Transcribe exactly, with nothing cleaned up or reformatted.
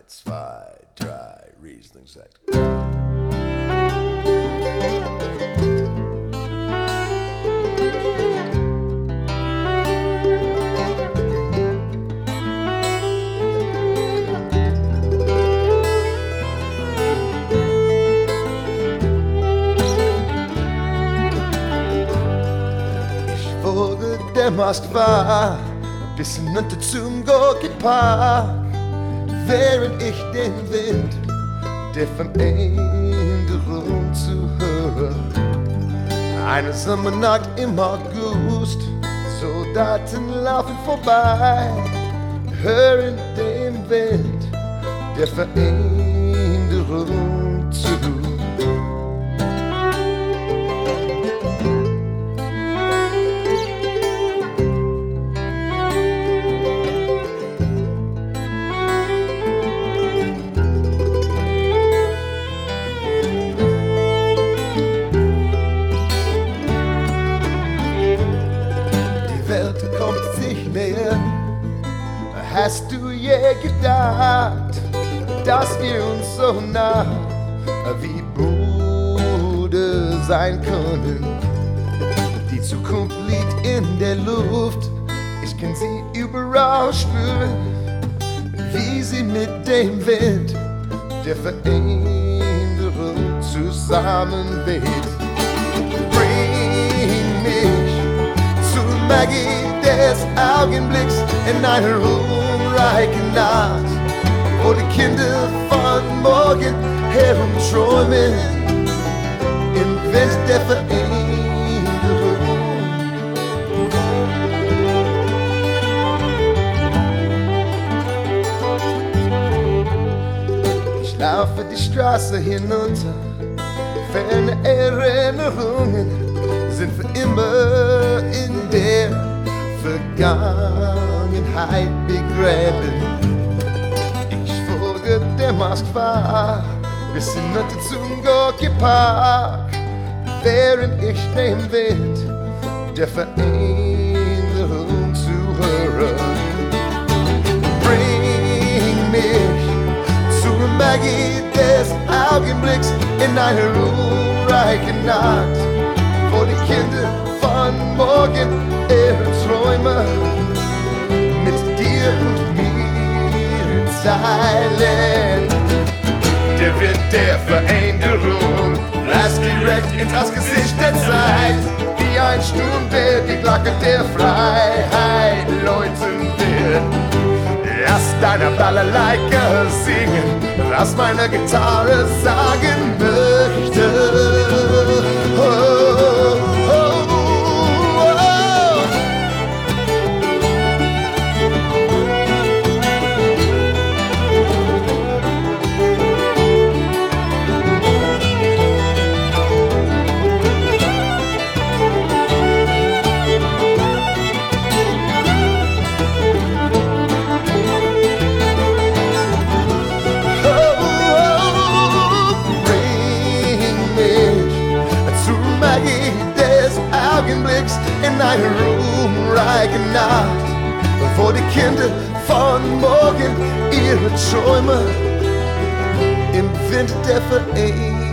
zwei, drei, Riesling Sekt. Ich folge der Moskwa bis hinunter zum Gorki Park, während ich den Wind der Veränderung zuhöre. Eine Sommernacht im August, Soldaten laufen vorbei, hören dem Wind der Veränderung zu. Hast du je gedacht, dass wir uns so nah wie Brüder sein können? Die Zukunft liegt in der Luft, ich kann sie überall spüren, wie sie mit dem Wind der Veränderung zusammenweht. Bring mich zu Magie des Augenblicks in einer ruhmreichen Nacht, wo die Kinder von morgen herumträumen im Wind der Veränderung. Ich laufe die Straße hinunter, ferne Erinnerungen sind für immer in der Vergangenheit begräben. Ich folge der Moskwa bis hinunter zum Gorki Park, während ich dem Wind der Veränderung zuhöre. Bring mich zur Magie des Augenblicks in einer ruhmreichen Nacht, wo die Kinder von morgen ihre Träume mit dir und mir teilen. Der Wind der Veränderung bläst direkt in das Gesicht der Zeit, wie ein Sturm, der die Glocke der Freiheit läuten wird. Lass deiner Balalaika singen, was meine Gitarre sagen möchte. Oh, oh, oh. In einer ruhmreichen Nacht, wo die Kinder von morgen ihre Träume im Wind der Veränderung